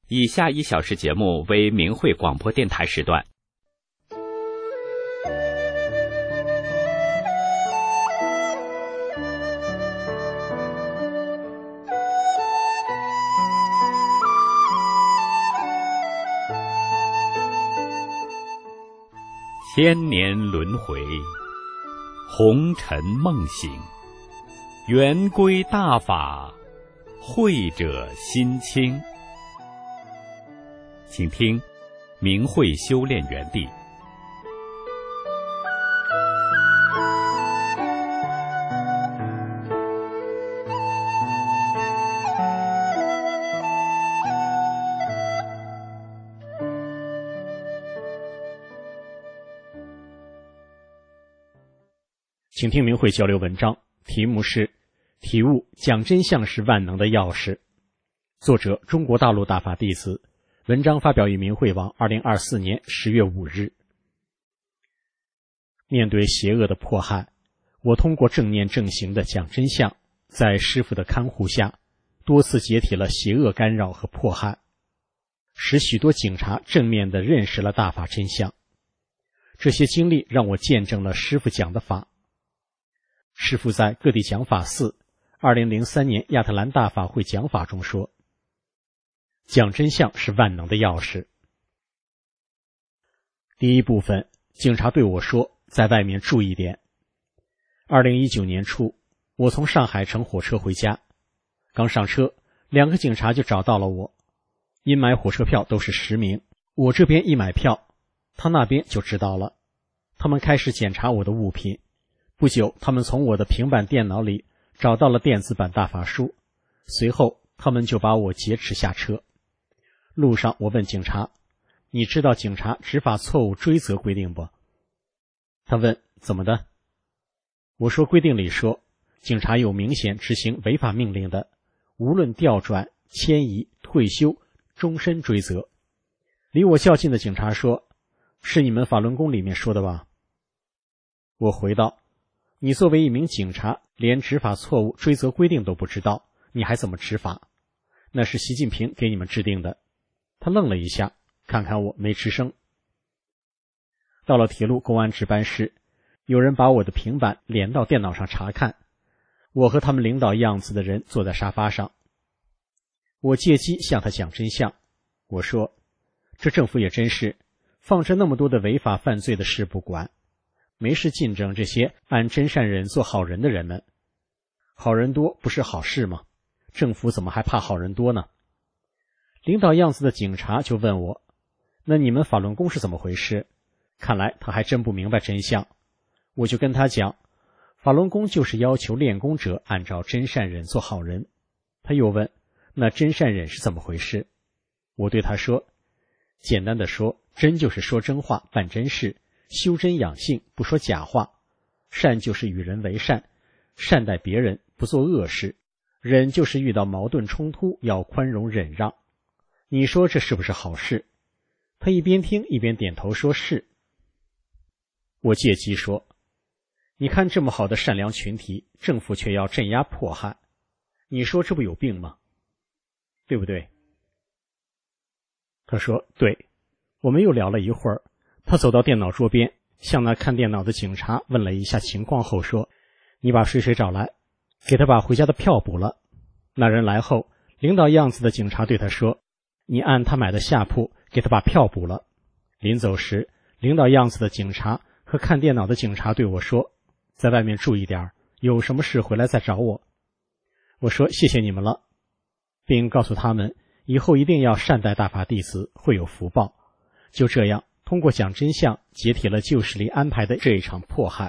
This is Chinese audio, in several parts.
以下1小时节目为明慧广播电台时段。千年轮回，红尘梦醒，圆规大法，慧者心清。请听明慧修炼园地。 请听明慧交流文章，题目是体悟讲真相是万能的钥匙，作者中国大陆大法弟子，文章发表于明慧网2024年10月5日。面对邪恶的迫害，我通过正念正行的讲真相，在师父的看护下，多次解体了邪恶干扰和迫害，使许多警察正面地认识了大法真相。这些经历让我见证了师父讲的法。师父在各地讲法寺2003年亚特兰大法会讲法中说，讲真相是万能的钥匙。第一部分，警察对我说，在外面注意点。2019年初，我从上海乘火车回家，刚上车，2个警察就找到了我，因买火车票都是实名，我这边一买票，他那边就知道了。他们开始检查我的物品，不久他们从我的平板电脑里找到了电子版大法书，随后他们就把我劫持下车。路上我问警察，你知道警察执法错误追责规定不？他问，怎么的？我说规定里说，警察有明显执行违法命令的，无论调转、迁移、退休，终身追责。离我较近的警察说，是你们法轮功里面说的吧？我回道，你作为一名警察，连执法错误追责规定都不知道，你还怎么执法？那是习近平给你们制定的。他愣了一下，看看我没吱声。到了铁路公安值班室，有人把我的平板连到电脑上查看，我和他们领导样子的人坐在沙发上。我借机向他讲真相，我说，这政府也真是放着那么多的违法犯罪的事不管，没事尽整这些按真善忍做好人的人们。好人多不是好事吗？政府怎么还怕好人多呢？领导样子的警察就问我，那你们法轮功是怎么回事？看来他还真不明白真相。我就跟他讲，法轮功就是要求练功者按照真善忍做好人。他又问，那真善忍是怎么回事？我对他说，简单的说，真就是说真话，办真事，修真养性，不说假话。善就是与人为善，善待别人，不做恶事。忍就是遇到矛盾冲突要宽容忍让。你说这是不是好事？他一边听一边点头说是。我借机说，你看这么好的善良群体，政府却要镇压迫害，你说这不有病吗？对不对？他说对。我们又聊了一会儿，他走到电脑桌边，向那看电脑的警察问了一下情况后说，你把谁谁找来，给他把回家的票补了。那人来后，领导样子的警察对他说，你按他买的下铺给他把票补了。临走时，领导样子的警察和看电脑的警察对我说，在外面注意点，有什么事回来再找我。我说谢谢你们了，并告诉他们以后一定要善待大法弟子，会有福报。就这样，通过讲真相，解体了旧势力安排的这一场迫害。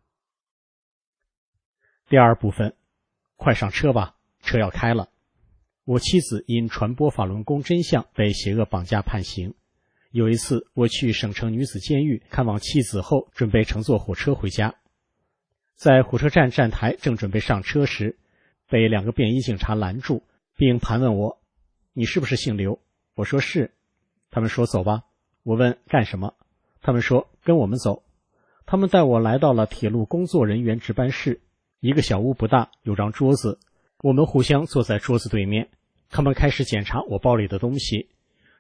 第二部分，快上车吧，车要开了。我妻子因传播法轮功真相被邪恶绑架判刑。有一次我去省城女子监狱看望妻子后，准备乘坐火车回家。在火车站站台正准备上车时，被2个便衣警察拦住，并盘问我，你是不是姓刘？我说是。他们说走吧。我问干什么？他们说跟我们走。他们带我来到了铁路工作人员值班室，一个小屋不大，有张桌子，我们互相坐在桌子对面。他们开始检查我包里的东西，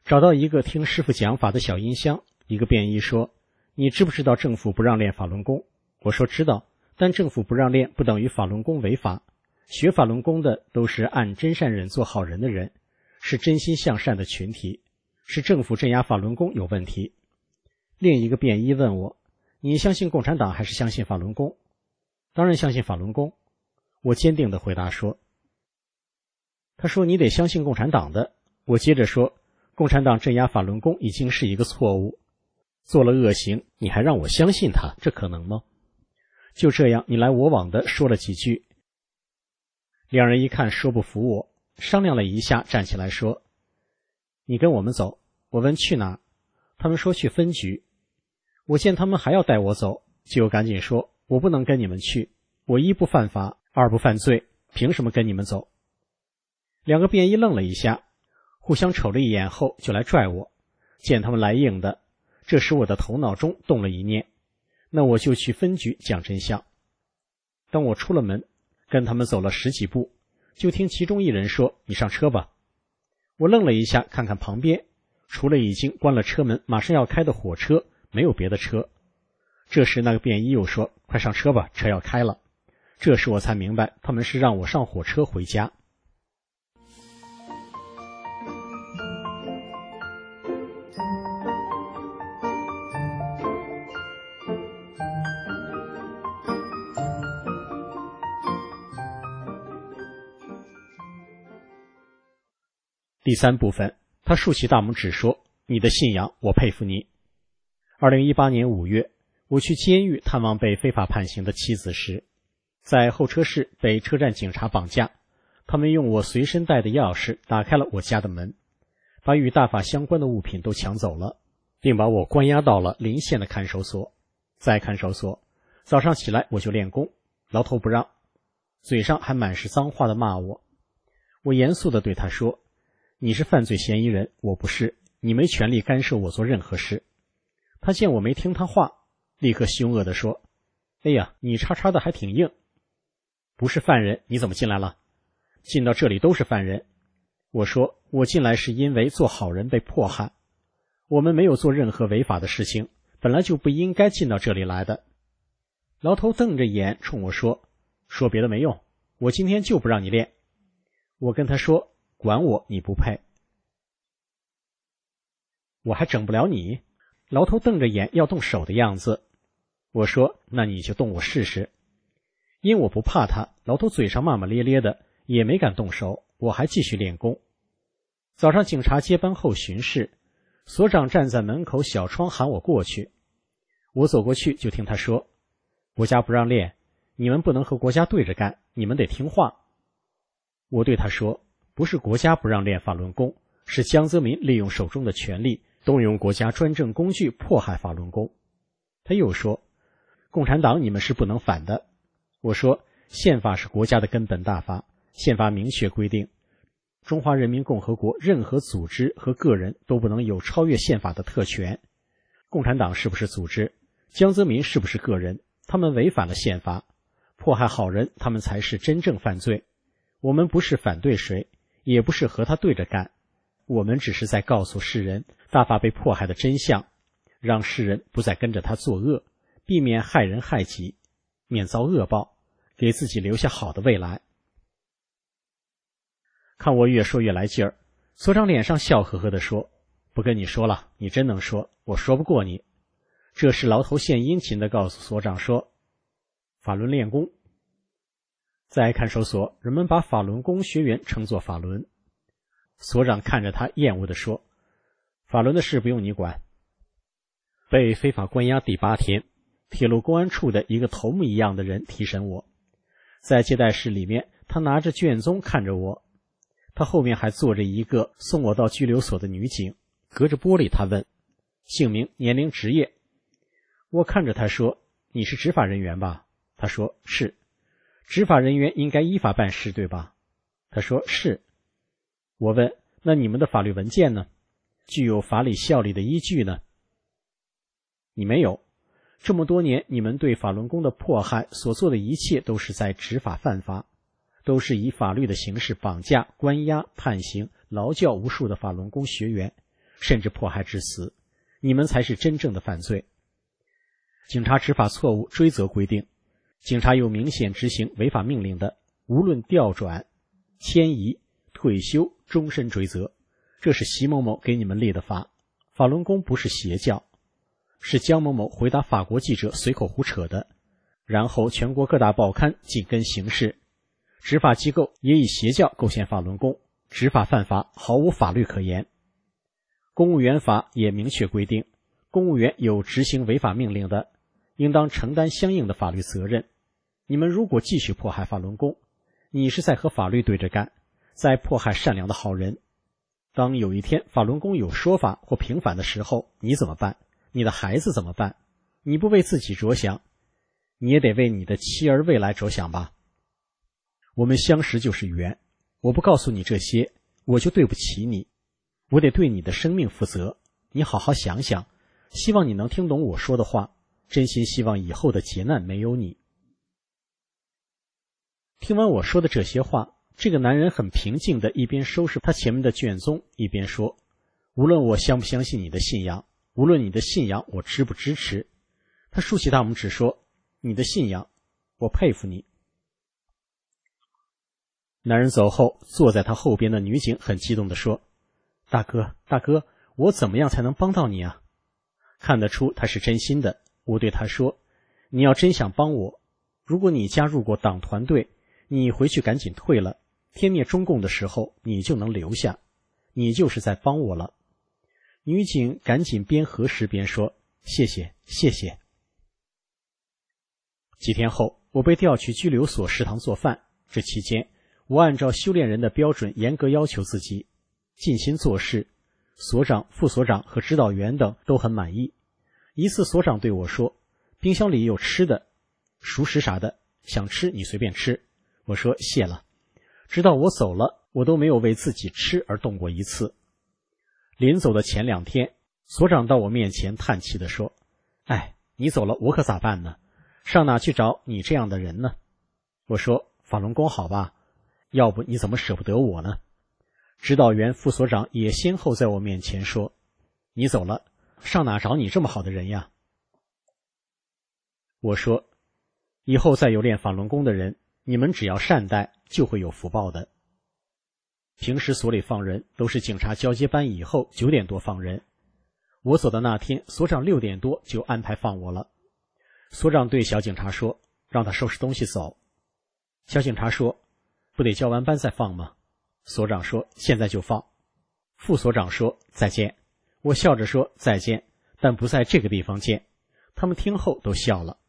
找到一个听师傅讲法的小音箱，一个便衣说：你知不知道政府不让练法轮功？我说知道，但政府不让练不等于法轮功违法。学法轮功的都是按真善忍做好人的人，是真心向善的群体，是政府镇压法轮功有问题。另一个便衣问我：你相信共产党还是相信法轮功？当然相信法轮功，我坚定地回答说。他说你得相信共产党的。我接着说，共产党镇压法轮功已经是一个错误，做了恶行，你还让我相信他，这可能吗？就这样你来我往的说了几句，两人一看说不服我，商量了一下，站起来说：你跟我们走。我问去哪？他们说去分局。我见他们还要带我走，就赶紧说：我不能跟你们去，我一不犯法，二不犯罪，凭什么跟你们走？两个便衣愣了一下，互相瞅了一眼后就来拽我。见他们来硬的，这时我的头脑中动了一念，那我就去分局讲真相。当我出了门，跟他们走了10几步，就听其中一人说：你上车吧。我愣了一下，看看旁边，除了已经关了车门马上要开的火车，没有别的车。这时那个便衣又说：快上车吧，车要开了。这时我才明白，他们是让我上火车回家。第3部分，他竖起大拇指说：你的信仰，我佩服你。2018年5月，我去监狱探望被非法判刑的妻子时，在候车室被车站警察绑架，他们用我随身带的钥匙打开了我家的门，把与大法相关的物品都抢走了，并把我关押到了邻县的看守所。在看守所，早上起来我就练功，牢头不让，嘴上还满是脏话的骂我。我严肃地对他说：你是犯罪嫌疑人，我不是，你没权利干涉我做任何事。他见我没听他话，立刻凶恶地说：哎呀，你叉叉的还挺硬，不是犯人你怎么进来了？进到这里都是犯人。我说我进来是因为做好人被迫害，我们没有做任何违法的事情，本来就不应该进到这里来的。牢头瞪着眼冲我说：说别的没用，我今天就不让你练。我跟他说：管我，你不配。我还整不了你。牢头瞪着眼要动手的样子。我说：那你就动我试试。因我不怕他，牢头嘴上骂骂咧咧的，也没敢动手，我还继续练功。早上警察接班后巡视，所长站在门口小窗喊我过去。我走过去就听他说：国家不让练，你们不能和国家对着干，你们得听话。我对他说：不是国家不让练法轮功，是江泽民利用手中的权力，动用国家专政工具迫害法轮功。他又说：共产党你们是不能反的。我说：宪法是国家的根本大法，宪法明确规定，中华人民共和国任何组织和个人都不能有超越宪法的特权。共产党是不是组织？江泽民是不是个人？他们违反了宪法，迫害好人，他们才是真正犯罪。我们不是反对谁，也不是和他对着干，我们只是在告诉世人大法被迫害的真相，让世人不再跟着他作恶，避免害人害己，免遭恶报，给自己留下好的未来。看我越说越来劲儿，所长脸上笑呵呵地说：不跟你说了，你真能说，我说不过你。这时牢头献殷勤地告诉所长说：法轮练功。在看守所，人们把法轮功学员称作法轮。所长看着他厌恶地说：法轮的事不用你管。被非法关押第8天，铁路公安处的一个头目一样的人提审我。在接待室里面，他拿着卷宗看着我，他后面还坐着一个送我到拘留所的女警，隔着玻璃他问：姓名、年龄、职业。我看着他说：你是执法人员吧？他说是。执法人员应该依法办事，对吧？他说是。我问：那你们的法律文件呢？具有法理效力的依据呢？你没有。这么多年，你们对法轮功的迫害所做的一切都是在执法犯法，都是以法律的形式绑架、关押、判刑、劳教无数的法轮功学员， 甚至迫害致死，你们才是真正的犯罪。警察执法错误追责规定，警察有明显执行违法命令的，无论调转、迁移、退休，终身追责。这是习某某给你们立的法。法轮功不是邪教，是江某某回答法国记者随口胡扯的，然后全国各大报刊紧跟形势。执法机构也以邪教构陷法轮功，执法犯法，毫无法律可言。公务员法也明确规定，公务员有执行违法命令的，应当承担相应的法律责任。你们如果继续迫害法轮功，你是在和法律对着干，在迫害善良的好人。当有一天法轮功有说法或平反的时候，你怎么办？你的孩子怎么办？你不为自己着想，你也得为你的妻儿未来着想吧。我们相识就是缘，我不告诉你这些，我就对不起你，我得对你的生命负责。你好好想想，希望你能听懂我说的话，真心希望以后的劫难没有你。听完我说的这些话，这个男人很平静地一边收拾他前面的卷宗，一边说，无论我相不相信你的信仰，无论你的信仰我支不支持，他竖起大拇指说，你的信仰，我佩服你。男人走后，坐在他后边的女警很激动地说，大哥，我怎么样才能帮到你啊？看得出他是真心的。我对他说，你要真想帮我，如果你加入过党团队，你回去赶紧退了，天灭中共的时候你就能留下，你就是在帮我了。女警赶紧边核实边说，谢谢。几天后，我被调去拘留所食堂做饭，这期间我按照修炼人的标准严格要求自己，尽心做事，所长、副所长和指导员等都很满意。一次所长对我说，冰箱里有吃的，熟食啥的，想吃你随便吃。我说谢了。直到我走了，我都没有为自己吃而动过一次。临走的前2天，所长到我面前叹气地说，你走了我可咋办呢？上哪去找你这样的人呢？我说法轮功好吧，要不你怎么舍不得我呢？指导员、副所长也先后在我面前说，你走了，上哪找你这么好的人呀？我说，以后再有练法轮功的人，你们只要善待，就会有福报的。平时所里放人都是警察交接班以后9点多放人，我走的那天，所长6点多就安排放我了。所长对小警察说，让他收拾东西走。小警察说，不得交完班再放吗？所长说，现在就放。副所长说，再见。我笑着说，再见，但不在这个地方见。他们听后都笑了。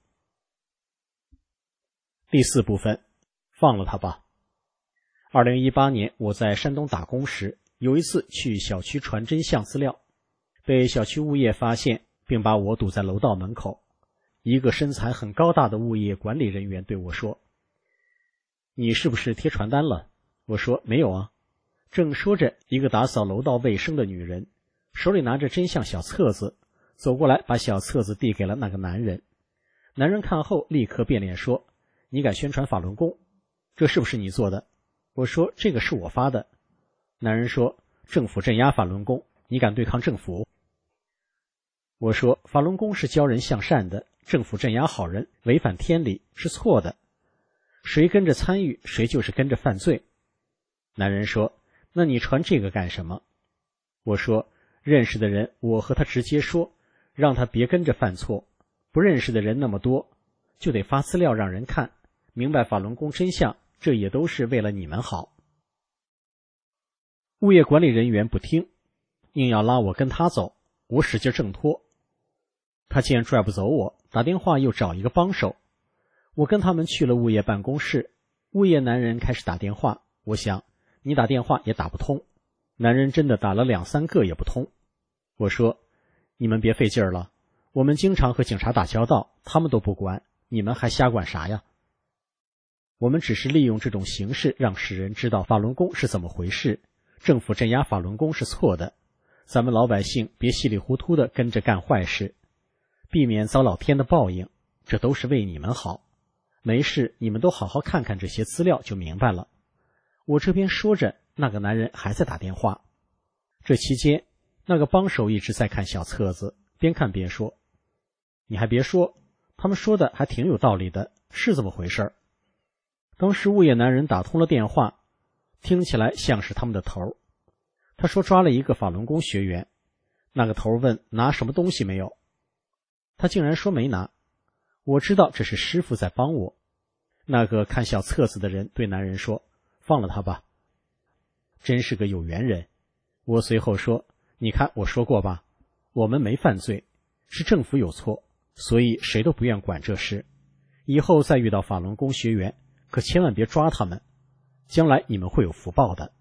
第4部分，放了他吧。2018年我在山东打工时，有一次去小区传真相资料，被小区物业发现，并把我堵在楼道门口。一个身材很高大的物业管理人员对我说，你是不是贴传单了？我说没有啊。正说着，一个打扫楼道卫生的女人手里拿着真相小册子走过来，把小册子递给了那个男人。男人看后立刻变脸说，你敢宣传法轮功，这是不是你做的？我说这个是我发的。男人说，政府镇压法轮功，你敢对抗政府？我说法轮功是教人向善的，政府镇压好人，违反天理，是错的。谁跟着参与，谁就是跟着犯罪。男人说，那你传这个干什么？我说，认识的人我和他直接说，让他别跟着犯错，不认识的人那么多，就得发资料让人看，明白法轮功真相，这也都是为了你们好。物业管理人员不听，硬要拉我跟他走，我使劲挣脱。他见拽不走我，打电话又找一个帮手。我跟他们去了物业办公室，物业男人开始打电话，我想你打电话也打不通。男人真的打了2、3个也不通。我说，你们别费劲了，我们经常和警察打交道，他们都不管，你们还瞎管啥呀？我们只是利用这种形式让世人知道法轮功是怎么回事，政府镇压法轮功是错的，咱们老百姓别稀里糊涂的跟着干坏事，避免遭老天的报应，这都是为你们好。没事，你们都好好看看这些资料就明白了。我这边说着，那个男人还在打电话。这期间， 那个帮手一直在看小册子，边看边说：“你还别说，他们说的还挺有道理的，是这么回事。”当时物业男人打通了电话，听起来像是他们的头。他说抓了一个法轮功学员，那个头问拿什么东西没有，他竟然说没拿。我知道这是师傅在帮我。那个看小册子的人对男人说：“放了他吧。”真是个有缘人。我随后说：“你看我说过吧，我们没犯罪，是政府有错，所以谁都不愿管这事。以后再遇到法轮功学员，可千万别抓他们，将来你们会有福报的。”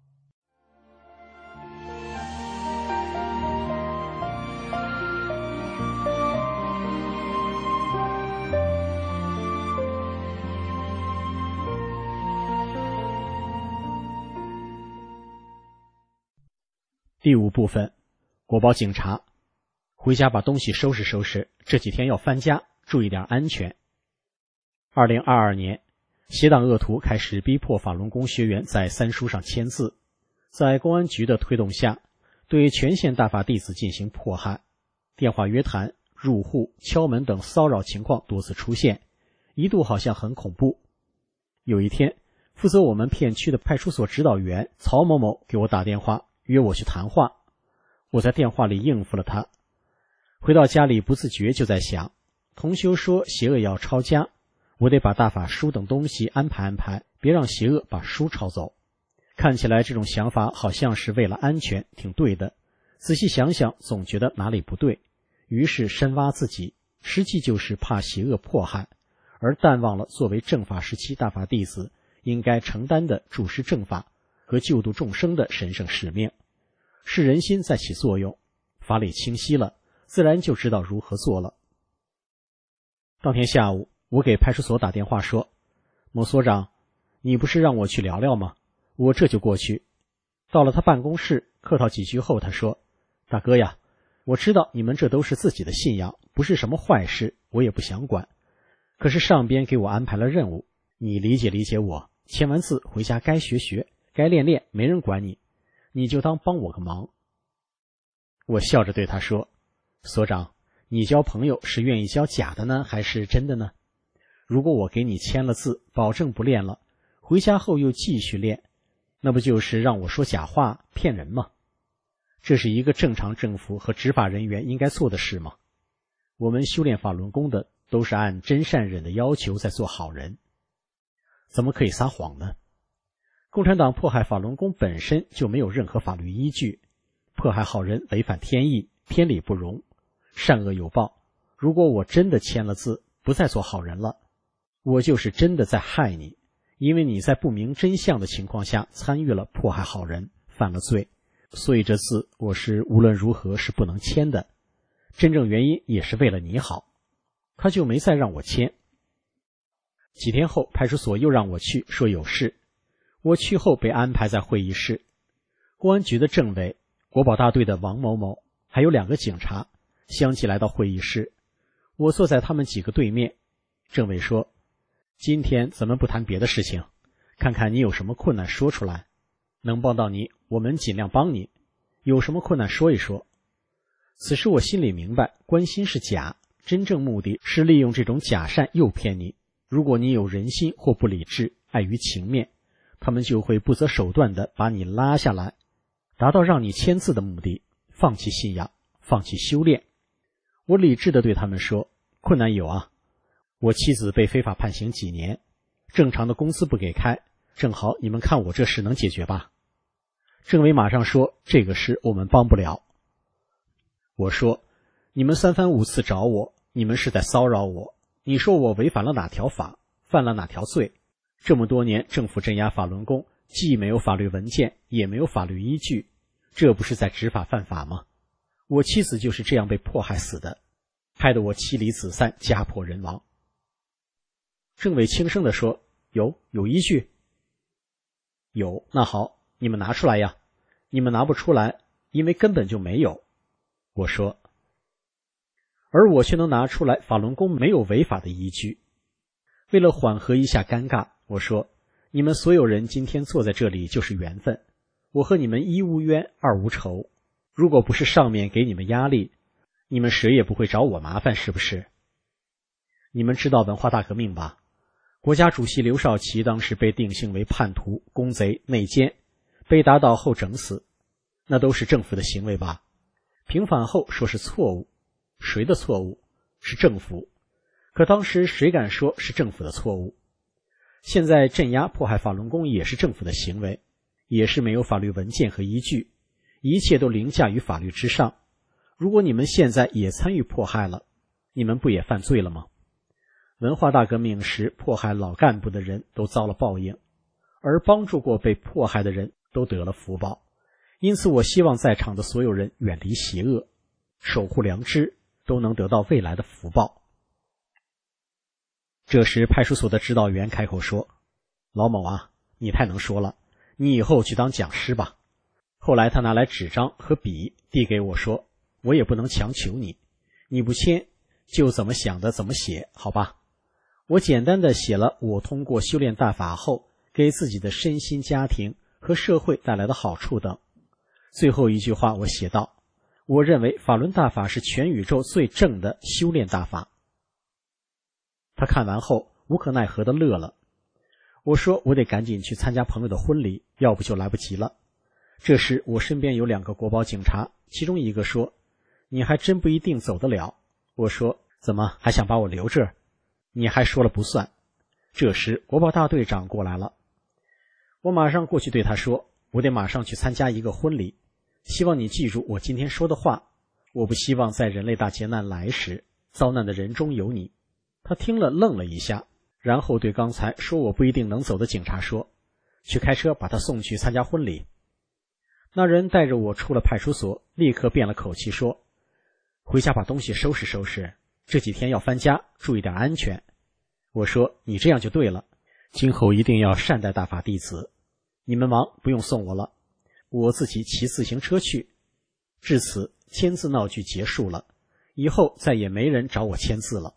第5部分，国宝警察。回家把东西收拾收拾，这几天要搬家，注意点安全。2022年，邪党恶徒开始逼迫法轮功学员在三书上签字，在公安局的推动下，对全县大法弟子进行迫害，电话约谈、入户、敲门等骚扰情况多次出现，一度好像很恐怖。有一天，负责我们片区的派出所指导员曹某某给我打电话，约我去谈话。我在电话里应付了他。回到家里不自觉就在想，同修说邪恶要抄家，我得把大法书等东西安排安排，别让邪恶把书抄走。看起来这种想法好像是为了安全，挺对的。仔细想想，总觉得哪里不对，于是深挖自己，实际就是怕邪恶迫害，而淡忘了作为正法时期大法弟子应该承担的注释正法和救度众生的神圣使命。是人心在起作用，法理清晰了，自然就知道如何做了。当天下午，我给派出所打电话说：“某所长，你不是让我去聊聊吗？我这就过去。”到了他办公室，客套几句后，他说：“大哥呀，我知道你们这都是自己的信仰，不是什么坏事，我也不想管。可是上边给我安排了任务，你理解理解我，签完字回家该学学，该练练，没人管你，你就当帮我个忙。”我笑着对他说：“所长，你交朋友是愿意交假的呢，还是真的呢？如果我给你签了字，保证不练了，回家后又继续练，那不就是让我说假话骗人吗？这是一个正常政府和执法人员应该做的事吗？我们修炼法轮功的都是按真善忍的要求在做好人，怎么可以撒谎呢？共产党迫害法轮功本身就没有任何法律依据，迫害好人违反天意，天理不容，善恶有报。如果我真的签了字，不再做好人了，我就是真的在害你，因为你在不明真相的情况下参与了迫害好人，犯了罪，所以这字我是无论如何是不能签的。真正原因也是为了你好。”他就没再让我签。几天后，派出所又让我去，说有事。我去后被安排在会议室，公安局的政委、国保大队的王某某，还有2个警察相继来到会议室。我坐在他们几个对面。政委说：“今天咱们不谈别的事情，看看你有什么困难说出来，能帮到你我们尽量帮你，有什么困难说一说。”此时我心里明白，关心是假，真正目的是利用这种假善诱骗你。如果你有人心或不理智，碍于情面，他们就会不择手段地把你拉下来，达到让你签字的目的，放弃信仰，放弃修炼。我理智地对他们说：“困难有啊，我妻子被非法判刑几年，正常的工资不给开，正好你们看我这事能解决吧？”政委马上说：“这个事我们帮不了。”我说：“你们3番5次找我，你们是在骚扰我，你说我违反了哪条法，犯了哪条罪？这么多年政府镇压法轮功，既没有法律文件，也没有法律依据，这不是在执法犯法吗？我妻子就是这样被迫害死的，害得我妻离子散，家破人亡。”政委轻声地说：“有依据？”“有，那好，你们拿出来呀。”“你们拿不出来，因为根本就没有。”我说。而我却能拿出来法轮功没有违法的依据。为了缓和一下尴尬，我说：“你们所有人今天坐在这里就是缘分，我和你们一无冤二无仇， 如果不是上面给你们压力，你们谁也不会找我麻烦，是不是？你们知道文化大革命吧？国家主席刘少奇当时被定性为叛徒、公贼、内奸，被打倒后整死，那都是政府的行为吧？平反后说是错误，谁的错误？是政府。可当时谁敢说是政府的错误？现在镇压迫害法轮功也是政府的行为，也是没有法律文件和依据，一切都凌驾于法律之上。如果你们现在也参与迫害了，你们不也犯罪了吗？文化大革命时迫害老干部的人都遭了报应，而帮助过被迫害的人都得了福报。因此我希望在场的所有人远离邪恶，守护良知，都能得到未来的福报。这时派出所的指导员开口说，老某啊，你太能说了，你以后去当讲师吧。后来他拿来纸张和笔递给我说，我也不能强求你，你不签就怎么想的怎么写，好吧？我简单的写了我通过修炼大法后给自己的身心家庭和社会带来的好处等。最后一句话我写道，我认为法轮大法是全宇宙最正的修炼大法。他看完后无可奈何的乐了。我说我得赶紧去参加朋友的婚礼，要不就来不及了。这时我身边有2个国保警察，其中一个说，你还真不一定走得了。我说，怎么还想把我留这儿？你还说了不算。这时国保大队长过来了，我马上过去对他说，我得马上去参加一个婚礼，希望你记住我今天说的话，我不希望在人类大劫难来时遭难的人中有你。他听了愣了一下，然后对刚才说我不一定能走的警察说，去开车把他送去参加婚礼。那人带着我出了派出所，立刻变了口气说，回家把东西收拾收拾，这几天要搬家，注意点安全。我说，你这样就对了，今后一定要善待大法弟子，你们忙不用送我了，我自己骑自行车去。至此签字闹剧结束了，以后再也没人找我签字了。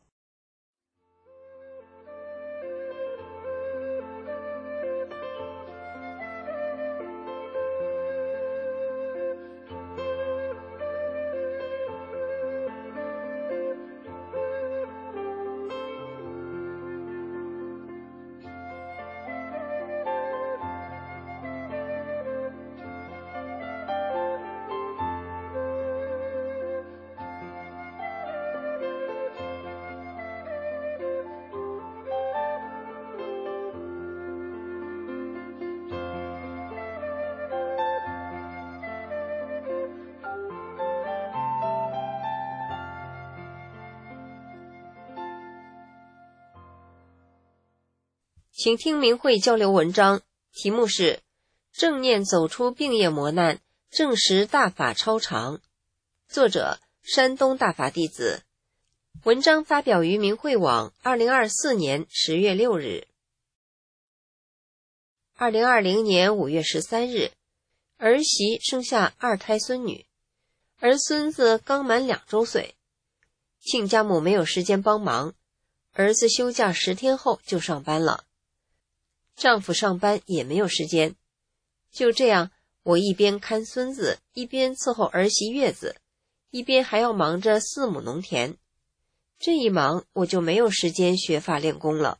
请听明慧交流文章，题目是正念走出病业磨难，证实大法超常，作者山东大法弟子。文章发表于明慧网2024年10月6日。2020年5月13日，儿媳生下2胎孙女，儿孙子刚满2周岁，亲家母没有时间帮忙，儿子休假10天后就上班了，丈夫上班也没有时间。就这样，我一边看孙子，一边伺候儿媳月子，一边还要忙着4亩农田。这一忙，我就没有时间学法练功了。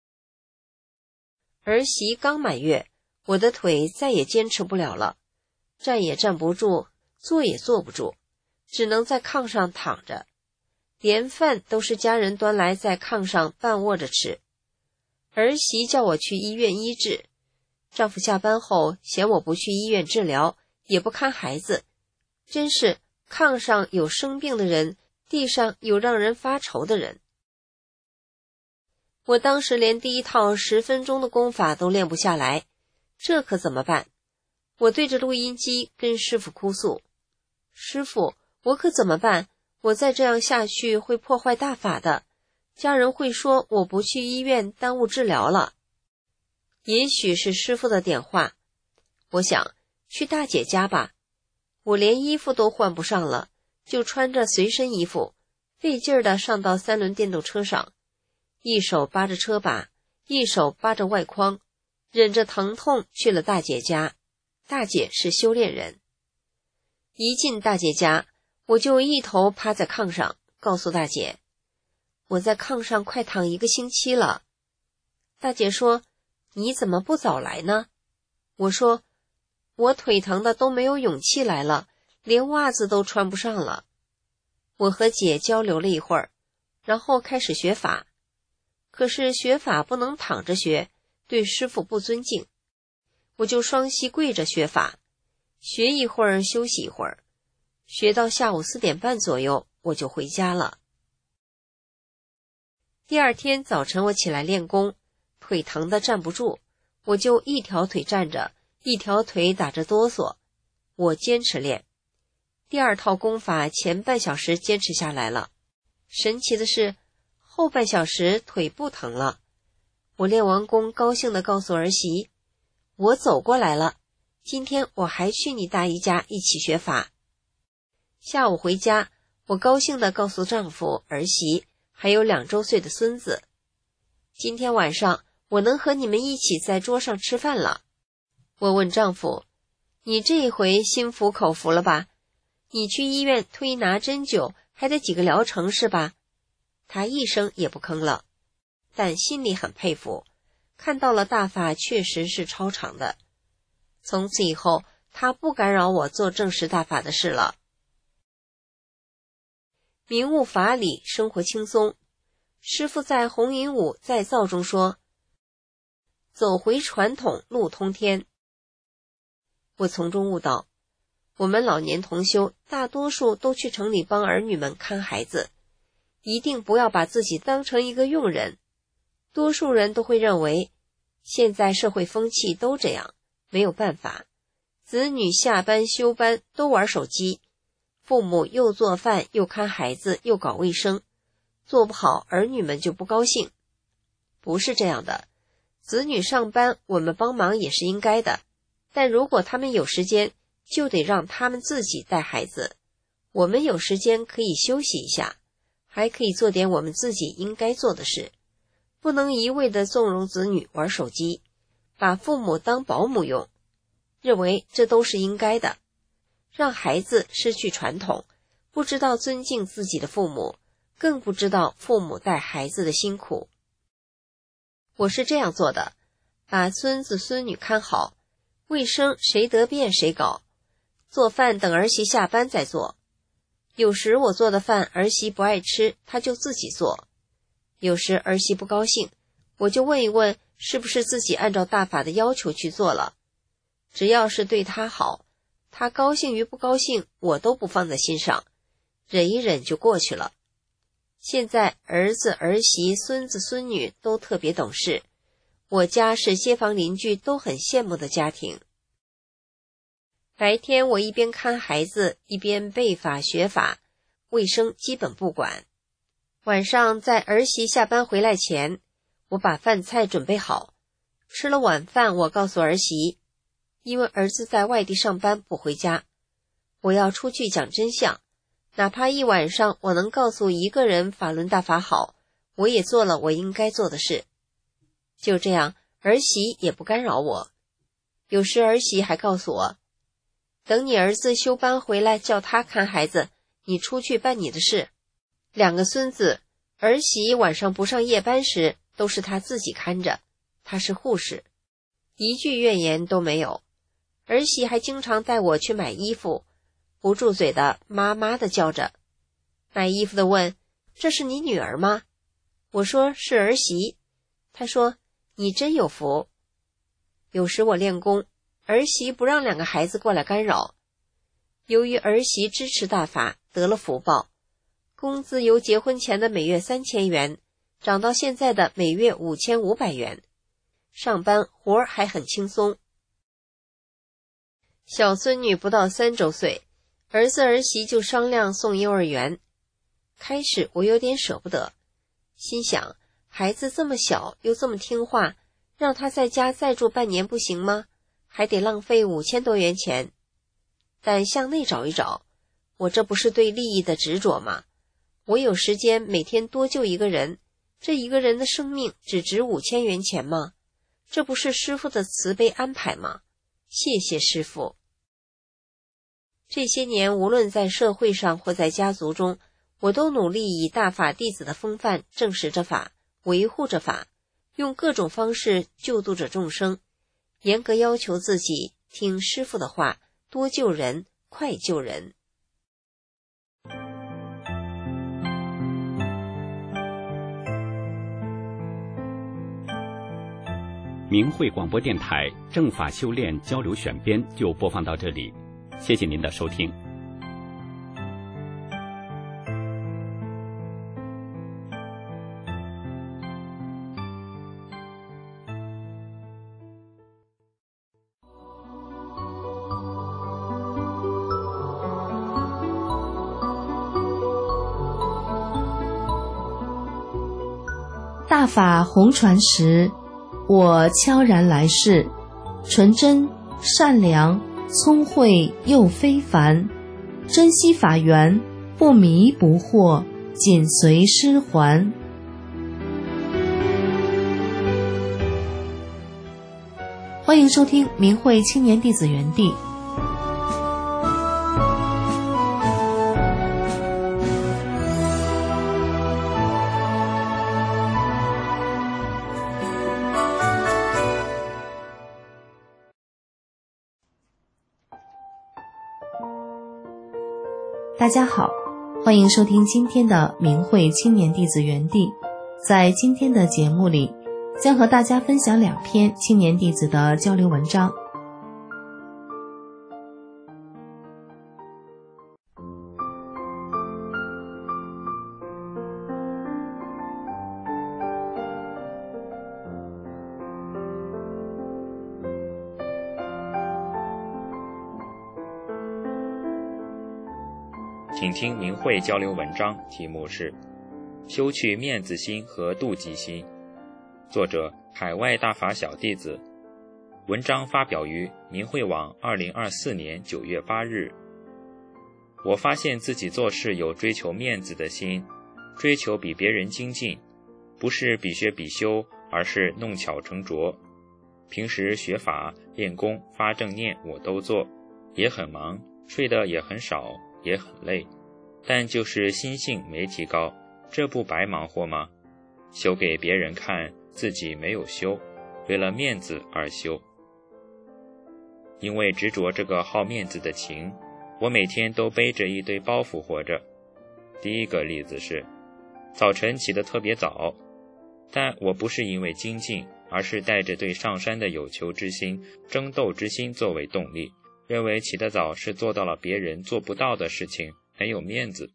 儿媳刚满月，我的腿再也坚持不了了，站也站不住，坐也坐不住，只能在炕上躺着，连饭都是家人端来在炕上半卧着吃。儿媳叫我去医院医治，丈夫下班后嫌我不去医院治疗，也不看孩子，真是炕上有生病的人，地上有让人发愁的人。我当时连第一套10分钟的功法都练不下来，这可怎么办？我对着录音机跟师父哭诉，师父，我可怎么办？我再这样下去会破坏大法的，家人会说我不去医院耽误治疗了。也许是师父的点化，我想去大姐家吧，我连衣服都换不上了，就穿着随身衣服，费劲儿地上到3轮电动车上，一手扒着车把，一手扒着外框，忍着疼痛去了大姐家。大姐是修炼人。 一进大姐家，我就一头趴在炕上，告诉大姐，我在炕上快躺1个星期了。大姐说，你怎么不早来呢？我说，我腿疼的都没有勇气来了，连袜子都穿不上了。我和姐交流了一会儿，然后开始学法。可是学法不能躺着学，对师父不尊敬。我就双膝跪着学法，学一会儿休息一会儿，学到下午4点半左右，我就回家了。第二天早晨我起来练功，腿疼得站不住，我就一条腿站着，一条腿打着哆嗦。我坚持练，第2套功法前半小时坚持下来了。神奇的是，后半小时腿不疼了。我练完功，高兴地告诉儿媳，我走过来了，今天我还去你大姨家一起学法。下午回家，我高兴地告诉丈夫、儿媳，还有2周岁的孙子，今天晚上我能和你们一起在桌上吃饭了。我问丈夫，你这一回心服口服了吧？你去医院推拿针灸还得几个疗程是吧？他一声也不吭了，但心里很佩服，看到了大法确实是超常的。从此以后，他不干扰我做正式大法的事了。明悟法理，生活轻松。师父在红云舞再造中说，走回传统，路通天。我从中悟到，我们老年同修大多数都去城里帮儿女们看孩子，一定不要把自己当成一个佣人。多数人都会认为，现在社会风气都这样，没有办法，子女下班休班都玩手机，父母又做饭又看孩子又搞卫生，做不好儿女们就不高兴。不是这样的，子女上班我们帮忙也是应该的，但如果他们有时间，就得让他们自己带孩子。我们有时间可以休息一下，还可以做点我们自己应该做的事，不能一味地纵容子女玩手机，把父母当保姆用，认为这都是应该的，让孩子失去传统，不知道尊敬自己的父母，更不知道父母带孩子的辛苦。我是这样做的，把孙子孙女看好，卫生谁得便谁搞，做饭等儿媳下班再做。有时我做的饭儿媳不爱吃，她就自己做。有时儿媳不高兴，我就问一问是不是自己按照大法的要求去做了。只要是对她好，她高兴与不高兴我都不放在心上，忍一忍就过去了。现在儿子、儿媳、孙子、孙女都特别懂事，我家是街坊邻居都很羡慕的家庭。白天我一边看孩子，一边背法学法，卫生基本不管。晚上在儿媳下班回来前，我把饭菜准备好。吃了晚饭，我告诉儿媳，因为儿子在外地上班不回家，我要出去讲真相，哪怕一晚上我能告诉一个人法轮大法好，我也做了我应该做的事。就这样，儿媳也不干扰我。有时儿媳还告诉我，等你儿子休班回来叫他看孩子，你出去办你的事。2个孙子，儿媳晚上不上夜班时都是他自己看着，他是护士，一句怨言都没有。儿媳还经常带我去买衣服，不住嘴的妈妈的叫着。买衣服的问，这是你女儿吗？我说是儿媳。她说，你真有福。有时我练功，儿媳不让2个孩子过来干扰。由于儿媳支持大法，得了福报，工资由结婚前的每月3000元涨到现在的每月5500元，上班活儿还很轻松。小孙女不到3周岁，儿子儿媳就商量送幼儿园。开始我有点舍不得，心想孩子这么小又这么听话，让他在家再住半年不行吗？还得浪费5000多元钱。但向内找一找，我这不是对利益的执着吗？我有时间每天多救一个人，这一个人的生命只值5000元钱吗？这不是师父的慈悲安排吗？谢谢师父。 这些年，无论在社会上或在家族中，我都努力以大法弟子的风范证实着法，维护着法，用各种方式救度着众生，严格要求自己听师父的话，多救人，快救人。 明慧广播电台正法修炼交流选编就播放到这里，谢谢您的收听。 大法红传时，我悄然来世，纯真、善良、聪慧又非凡，珍惜法缘，不迷不惑，紧随师还。欢迎收听明慧青年弟子园地。大家好，欢迎收听今天的明慧青年弟子园地。在今天的节目里，将和大家分享2篇青年弟子的交流文章。 请听明慧交流文章，题目是修去面子心和妒忌心，作者海外大法小弟子，文章发表于明慧网2024年9月8日。我发现自己做事有追求面子的心，追求比别人精进，不是比学比修，而是弄巧成拙。平时学法、练功、发正念我都做，也很忙，睡得也很少，也很累，但就是心性没提高，这不白忙活吗？修给别人看，自己没有修，为了面子而修。因为执着这个好面子的情，我每天都背着一堆包袱活着。第一个例子是，早晨起得特别早，但我不是因为精进，而是带着对上山的有求之心、争斗之心作为动力，认为起得早是做到了别人做不到的事情，很有面子。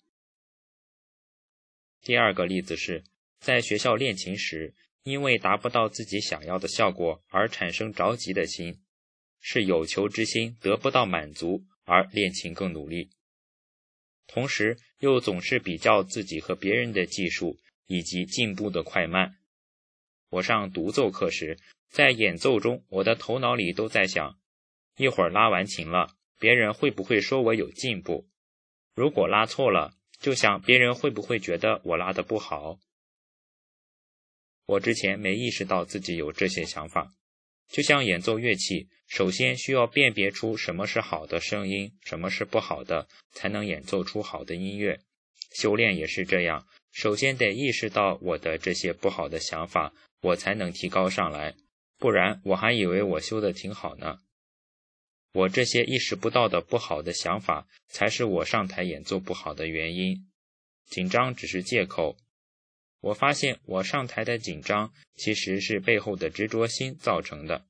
第二个例子是，在学校练琴时，因为达不到自己想要的效果而产生着急的心，是有求之心得不到满足而练琴更努力。同时又总是比较自己和别人的技术以及进步的快慢。我上独奏课时，在演奏中我的头脑里都在想，一会儿拉完琴了，别人会不会说我有进步？如果拉错了，就想别人会不会觉得我拉得不好？我之前没意识到自己有这些想法。就像演奏乐器，首先需要辨别出什么是好的声音，什么是不好的，才能演奏出好的音乐。修炼也是这样，首先得意识到我的这些不好的想法，我才能提高上来，不然我还以为我修得挺好呢。我这些意识不到的不好的想法，才是我上台演奏不好的原因。紧张只是借口。我发现我上台的紧张，其实是背后的执着心造成的。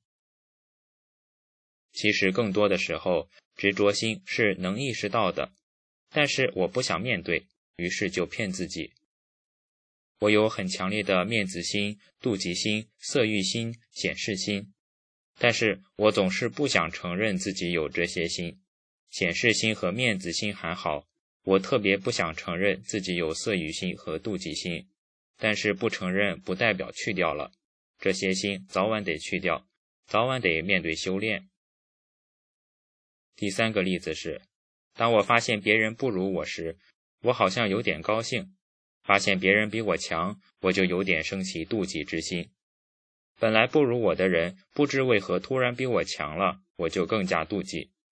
其实更多的时候，执着心是能意识到的，但是我不想面对，于是就骗自己。我有很强烈的面子心、妒忌心、色欲心、显示心，但是我总是不想承认自己有这些心。显示心和面子心还好，我特别不想承认自己有色欲心和妒忌心，但是不承认不代表去掉了，这些心早晚得去掉，早晚得面对修炼。第三个例子是，当我发现别人不如我时，我好像有点高兴，发现别人比我强，我就有点生起妒忌之心。本来不如我的人，不知为何突然比我强了，我就更加妒忌。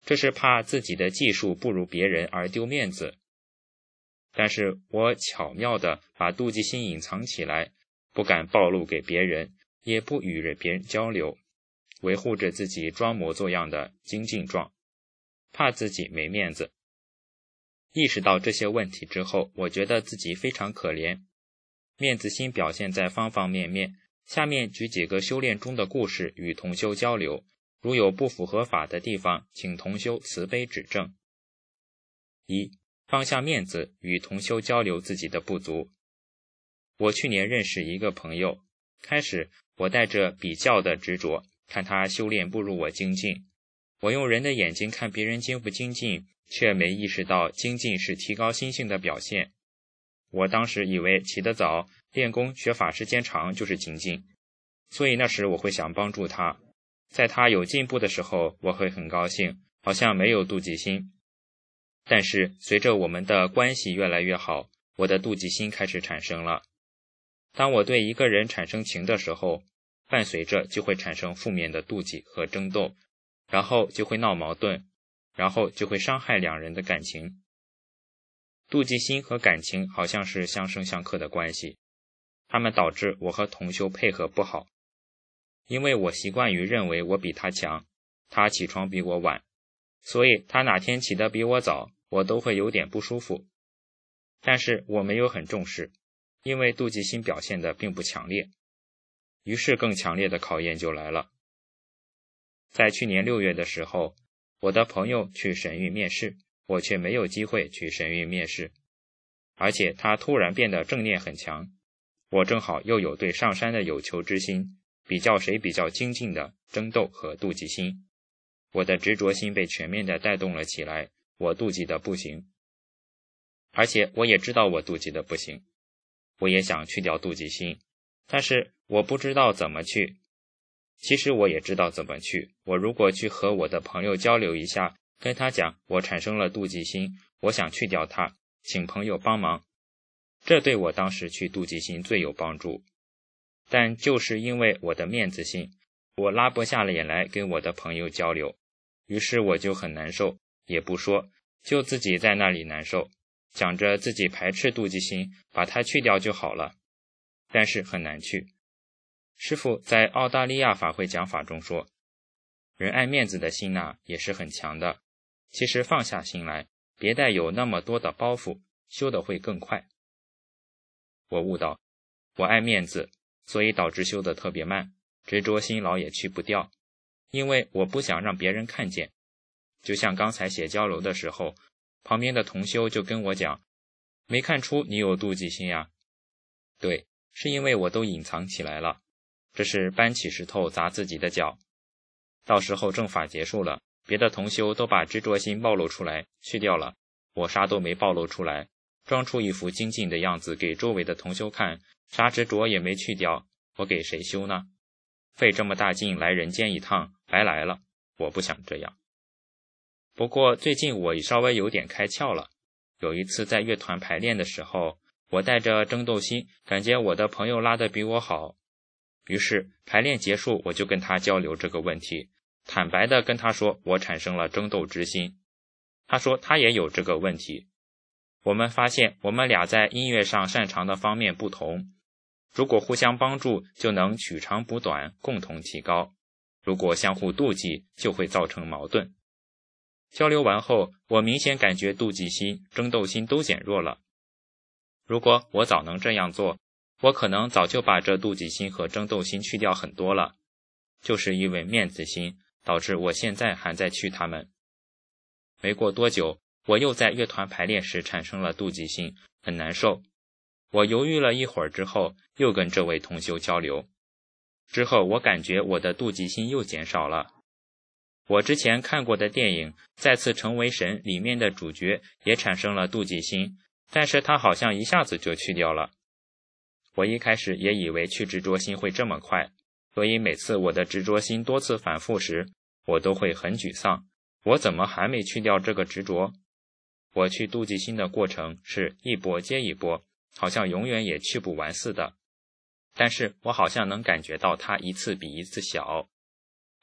这是怕自己的技术不如别人而丢面子。但是我巧妙地把妒忌心隐藏起来，不敢暴露给别人，也不与别人交流，维护着自己装模作样的精进状，怕自己没面子。意识到这些问题之后，我觉得自己非常可怜。面子心表现在方方面面，下面举几个修炼中的故事与同修交流，如有不符合法的地方，请同修慈悲指正。1. 放下面子，与同修交流自己的不足。我去年认识一个朋友，开始我带着比较的执着，看他修炼不如我精进。我用人的眼睛看别人精不精进，却没意识到精进是提高心性的表现。我当时以为起得早，练功学法时间长就是精进，所以那时我会想帮助他，在他有进步的时候，我会很高兴，好像没有妒忌心。但是随着我们的关系越来越好，我的妒忌心开始产生了。当我对一个人产生情的时候，伴随着就会产生负面的妒忌和争斗，然后就会闹矛盾，然后就会伤害两人的感情。妒忌心和感情好像是相生相克的关系，它们导致我和同修配合不好。因为我习惯于认为我比他强，他起床比我晚，所以他哪天起得比我早，我都会有点不舒服。但是我没有很重视，因为妒忌心表现得并不强烈。于是更强烈的考验就来了。在去年6月的时候，我的朋友去神域面试，我却没有机会去神域面试。而且他突然变得正念很强，我正好又有对上山的有求之心，比较谁比较精进的争斗和妒忌心。我的执着心被全面的带动了起来，我妒忌的不行。而且我也知道我妒忌的不行，我也想去掉妒忌心，但是我不知道怎么去。其实我也知道怎么去，我如果去和我的朋友交流一下，跟他讲我产生了妒忌心，我想去掉它，请朋友帮忙，这对我当时去妒忌心最有帮助。但就是因为我的面子心，我拉不下脸来跟我的朋友交流，于是我就很难受，也不说，就自己在那里难受，想着自己排斥妒忌心，把它去掉就好了。但是很难去。师父在澳大利亚法会讲法中说，人爱面子的心也是很强的，其实放下心来，别带有那么多的包袱，修得会更快。我悟到，我爱面子，所以导致修得特别慢，执着心老也去不掉，因为我不想让别人看见。就像刚才写交流的时候，旁边的同修就跟我讲，没看出你有妒忌心呀。对，是因为我都隐藏起来了，这是搬起石头砸自己的脚。到时候正法结束了，别的同修都把执着心暴露出来，去掉了，我啥都没暴露出来，装出一副精进的样子给周围的同修看，啥执着也没去掉，我给谁修呢？费这么大劲来人间一趟，白来了，我不想这样。不过最近我稍微有点开窍了，有一次在乐团排练的时候，我带着争斗心，感觉我的朋友拉得比我好，于是排练结束，我就跟他交流这个问题，坦白地跟他说我产生了争斗之心。他说他也有这个问题。我们发现我们俩在音乐上擅长的方面不同，如果互相帮助，就能取长补短，共同提高；如果相互妒忌，就会造成矛盾。交流完后，我明显感觉妒忌心、争斗心都减弱了。如果我早能这样做，我可能早就把这妒忌心和争斗心去掉很多了。就是因为面子心，导致我现在还在去他们。没过多久，我又在乐团排练时产生了妒忌心，很难受。我犹豫了一会儿之后，又跟这位同修交流。之后我感觉我的妒忌心又减少了。我之前看过的电影《再次成为神》里面的主角也产生了妒忌心，但是他好像一下子就去掉了。我一开始也以为去执着心会这么快，所以每次我的执着心多次反复时，我都会很沮丧，我怎么还没去掉这个执着？我去妒忌心的过程是一波接一波，好像永远也去不完似的。但是我好像能感觉到它一次比一次小。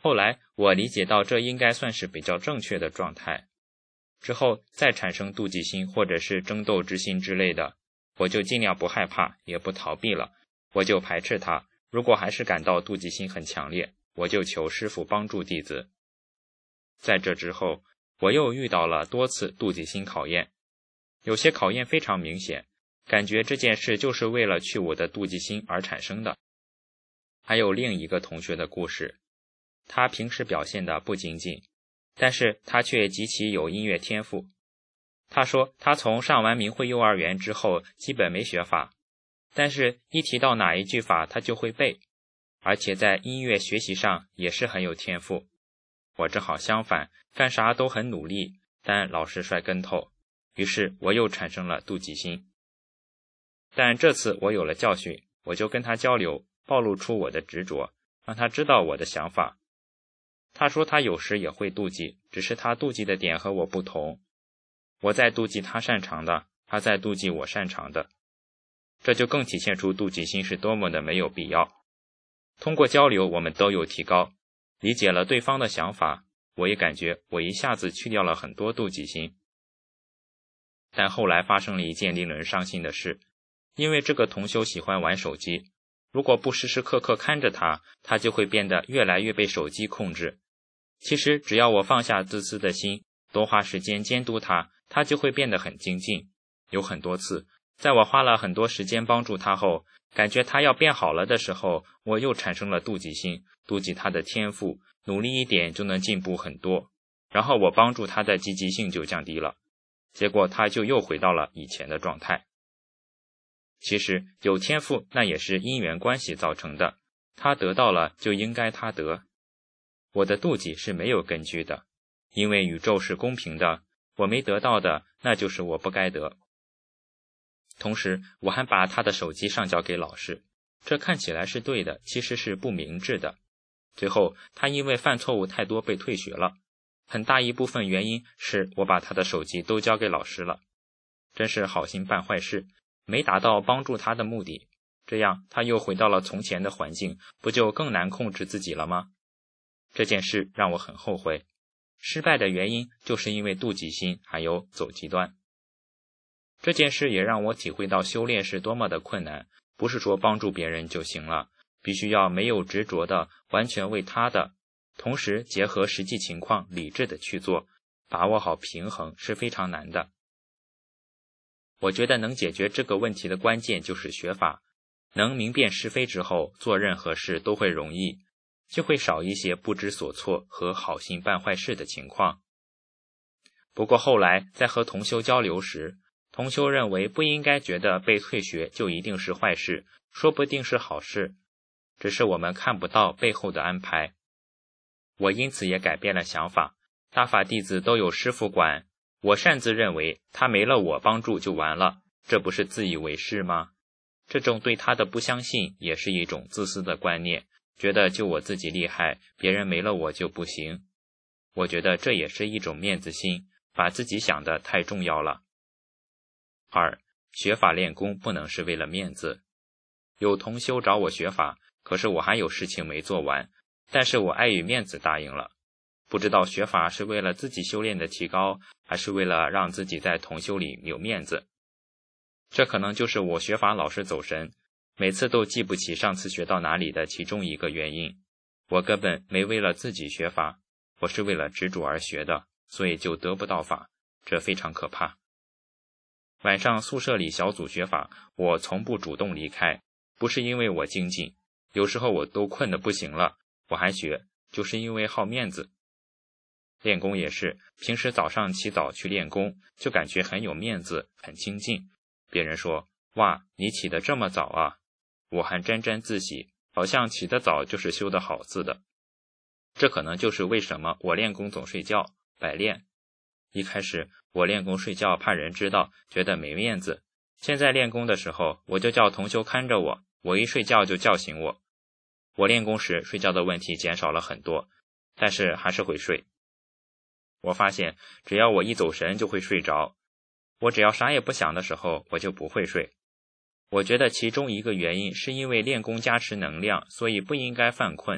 后来我理解到这应该算是比较正确的状态。之后再产生妒忌心或者是争斗之心之类的，我就尽量不害怕，也不逃避了，我就排斥它。如果还是感到妒忌心很强烈，我就求师父帮助弟子。在这之后，我又遇到了多次妒忌心考验，有些考验非常明显，感觉这件事就是为了去我的妒忌心而产生的。还有另一个同学的故事，他平时表现得不精进，但是他却极其有音乐天赋。他说他从上完明慧幼儿园之后基本没学法，但是一提到哪一句法他就会背，而且在音乐学习上也是很有天赋。我正好相反，干啥都很努力，但老是摔跟头，于是我又产生了妒忌心。但这次我有了教训，我就跟他交流，暴露出我的执着，让他知道我的想法。他说他有时也会妒忌，只是他妒忌的点和我不同。我在妒忌他擅长的，他在妒忌我擅长的，这就更体现出妒忌心是多么的没有必要。通过交流，我们都有提高，理解了对方的想法，我也感觉我一下子去掉了很多妒忌心。但后来发生了一件令人伤心的事，因为这个同修喜欢玩手机，如果不时时刻刻看着他，他就会变得越来越被手机控制。其实只要我放下自私的心，多花时间监督他，他就会变得很精进。有很多次，在我花了很多时间帮助他后，感觉他要变好了的时候，我又产生了妒忌心，妒忌他的天赋，努力一点就能进步很多，然后我帮助他的积极性就降低了，结果他就又回到了以前的状态。其实有天赋那也是因缘关系造成的，他得到了就应该他得。我的妒忌是没有根据的，因为宇宙是公平的，我没得到的那就是我不该得。同时我还把他的手机上交给老师，这看起来是对的，其实是不明智的。最后他因为犯错误太多被退学了，很大一部分原因是我把他的手机都交给老师了，真是好心办坏事，没达到帮助他的目的，这样他又回到了从前的环境，不就更难控制自己了吗？这件事让我很后悔，失败的原因就是因为妒忌心还有走极端。这件事也让我体会到修炼是多么的困难，不是说帮助别人就行了，必须要没有执着的完全为他的，同时结合实际情况理智的去做，把握好平衡是非常难的。我觉得能解决这个问题的关键就是学法，能明辨是非之后，做任何事都会容易，就会少一些不知所措和好心办坏事的情况。不过后来在和同修交流时，同修认为不应该觉得被退学就一定是坏事，说不定是好事，只是我们看不到背后的安排。我因此也改变了想法，大法弟子都有师父管，我擅自认为他没了我帮助就完了，这不是自以为是吗？这种对他的不相信也是一种自私的观念，觉得就我自己厉害，别人没了我就不行。我觉得这也是一种面子心，把自己想得太重要了。2. 学法练功不能是为了面子。有同修找我学法，可是我还有事情没做完，但是我碍于面子答应了。不知道学法是为了自己修炼的提高，还是为了让自己在同修里有面子。这可能就是我学法老是走神，每次都记不起上次学到哪里的其中一个原因。我根本没为了自己学法，我是为了执着而学的，所以就得不到法，这非常可怕。晚上宿舍里小组学法，我从不主动离开，不是因为我精进，有时候我都困得不行了，我还学，就是因为好面子。练功也是，平时早上起早去练功，就感觉很有面子，很精进。别人说，哇，你起得这么早啊，我还沾沾自喜，好像起得早就是修得好似的。这可能就是为什么我练功总睡觉，白练。一开始我练功睡觉怕人知道，觉得没面子，现在练功的时候我就叫同修看着我，我一睡觉就叫醒我。我练功时睡觉的问题减少了很多，但是还是会睡。我发现只要我一走神就会睡着，我只要啥也不想的时候我就不会睡。我觉得其中一个原因是因为练功加持能量，所以不应该犯困，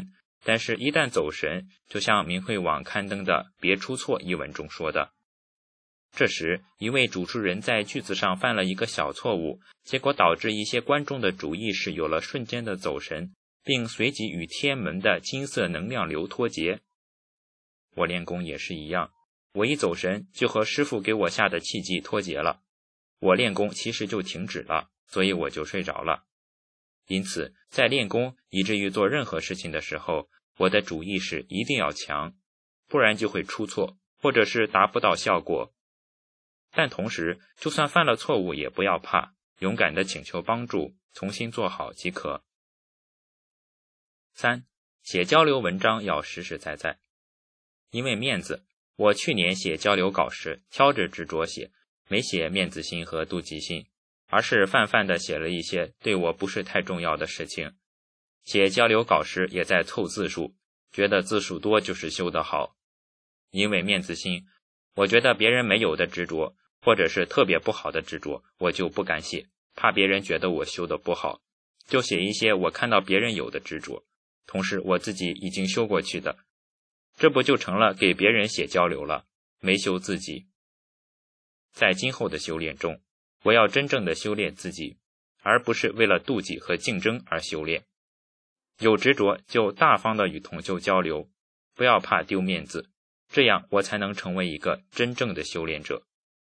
但是一旦走神，就像明慧网刊登的别出错一文中说的，这时一位主持人在句子上犯了一个小错误，结果导致一些观众的主意识有了瞬间的走神，并随即与天门的金色能量流脱节。我练功也是一样，我一走神就和师父给我下的气机脱节了，我练功其实就停止了，所以我就睡着了。因此在练功以至于做任何事情的时候，我的主意识一定要强，不然就会出错，或者是达不到效果。但同时就算犯了错误也不要怕，勇敢地请求帮助，重新做好即可。3. 写交流文章要实实在在。因为面子，我去年写交流稿时挑着执着写，没写面子信和妒忌信，而是泛泛地写了一些对我不是太重要的事情。写交流稿时也在凑字数，觉得字数多就是修得好。因为面子信，我觉得别人没有的执着，或者是特别不好的执着，我就不敢写，怕别人觉得我修得不好，就写一些我看到别人有的执着，同时我自己已经修过去的，这不就成了给别人写交流了，没修自己。在今后的修炼中，我要真正的修炼自己，而不是为了妒忌和竞争而修炼。有执着就大方的与同修交流，不要怕丢面子，这样我才能成为一个真正的修炼者。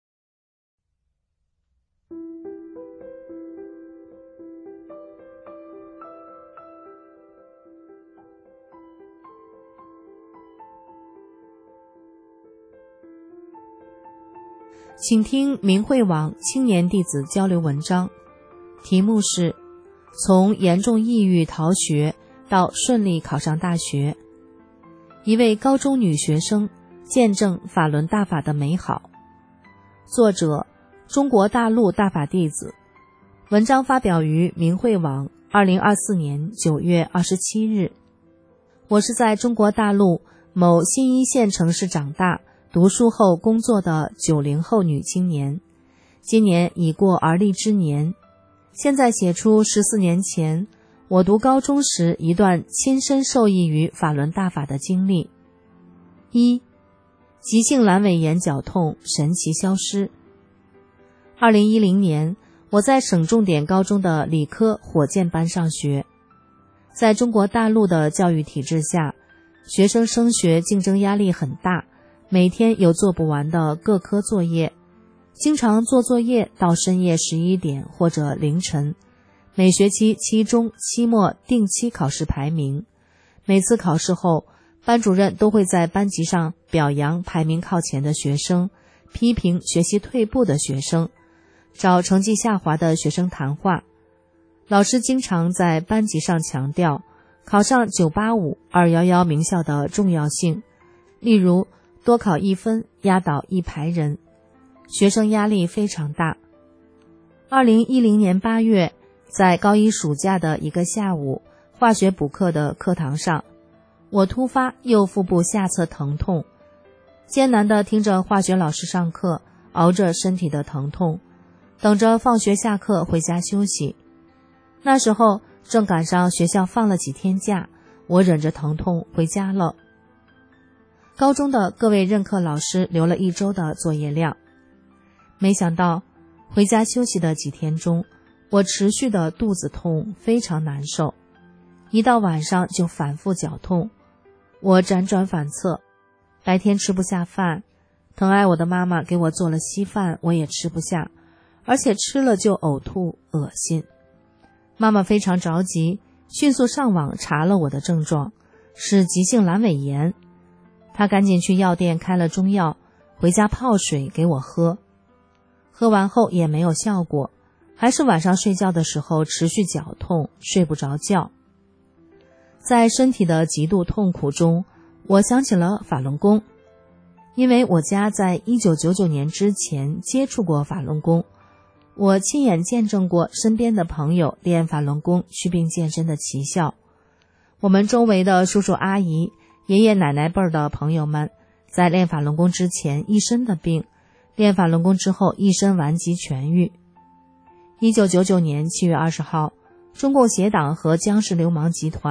请听明慧网青年弟子交流文章，题目是从严重抑郁逃学到顺利考上大学，一位高中女学生见证法轮大法的美好。作者中国大陆大法弟子，文章发表于明慧网2024年9月27日。我是在中国大陆某新一线城市长大，读书后工作的90后女青年，今年已过而立之年，现在写出14年前我读高中时一段亲身受益于法轮大法的经历。1. 急性阑尾炎绞痛神奇消失。2010年，我在省重点高中的理科火箭班上学。在中国大陆的教育体制下，学生升学竞争压力很大，每天有做不完的各科作业，经常做作业到深夜11点或者凌晨。每学期期中、期末定期考试排名，每次考试后，班主任都会在班级上表扬排名靠前的学生，批评学习退步的学生，找成绩下滑的学生谈话。老师经常在班级上强调考上985、211名校的重要性，例如多考1分压倒一排人，学生压力非常大。2010年8月，在高一暑假的一个下午，化学补课的课堂上，我突发右腹部下侧疼痛，艰难地听着化学老师上课，熬着身体的疼痛，等着放学下课回家休息。那时候正赶上学校放了几天假，我忍着疼痛回家了。高中的各位任课老师留了1周的作业量，没想到回家休息的几天中，我持续的肚子痛非常难受，一到晚上就反复绞痛，我辗转反侧，白天吃不下饭，疼爱我的妈妈给我做了稀饭，我也吃不下，而且吃了就呕吐恶心。妈妈非常着急，迅速上网查了我的症状，是急性阑尾炎。她赶紧去药店开了中药，回家泡水给我喝。喝完后也没有效果，还是晚上睡觉的时候持续绞痛，睡不着觉。在身体的极度痛苦中，我想起了法轮功。因为我家在1999年之前接触过法轮功，我亲眼见证过身边的朋友练法轮功祛病健身的奇效。我们周围的叔叔阿姨、爷爷奶奶辈的朋友们，在练法轮功之前一身的病，练法轮功之后一身顽疾痊愈。1999年7月20号，中共协党和僵尸流氓集团